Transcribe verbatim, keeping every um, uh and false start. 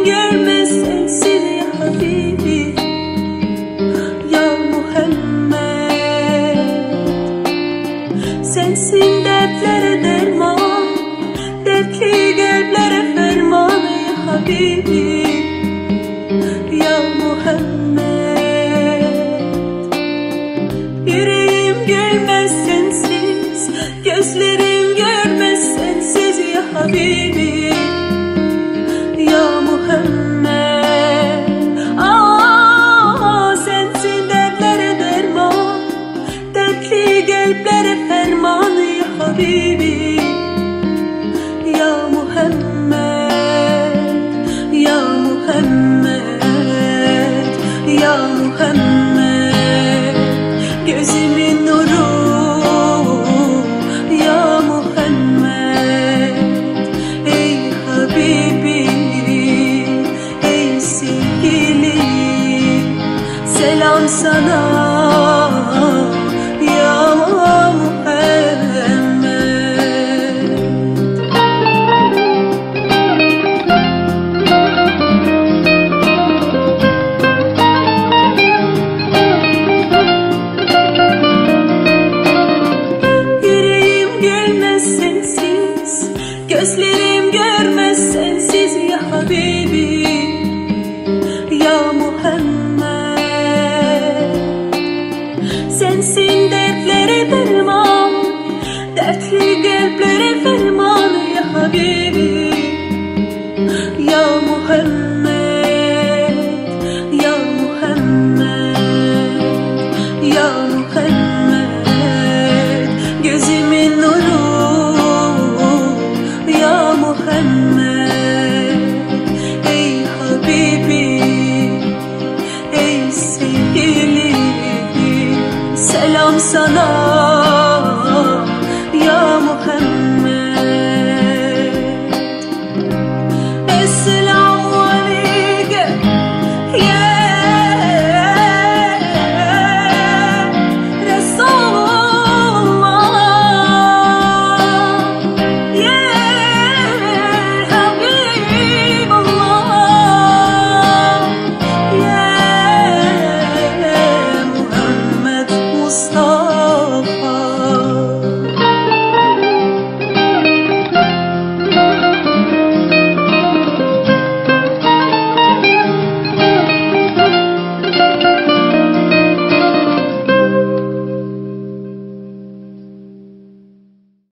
görmez sensiz ya Habibi, ya Muhammed. Sensin dertlere derman, dertli kalplere ferman ya Habibi, ya Muhammed. Yüreğim görmez sensiz, gözlerim görmez sensiz ya Habibi, ya Muhammed. Aa, sensin dertlere derman, dertli kalplere ferman ya Habibi, ya Muhammed, ya Muhammed, ya Muhammed. Gözümün nuru ya Muhammed. Ey Habibi, ey sevgilim, selam sana ya Muhammed. Gözlerim görmez sensiz ya Habibi, ya Muhammed. Sensin dertlere derman, dertli kalplere ferman ya Habibi, ya Muhammed.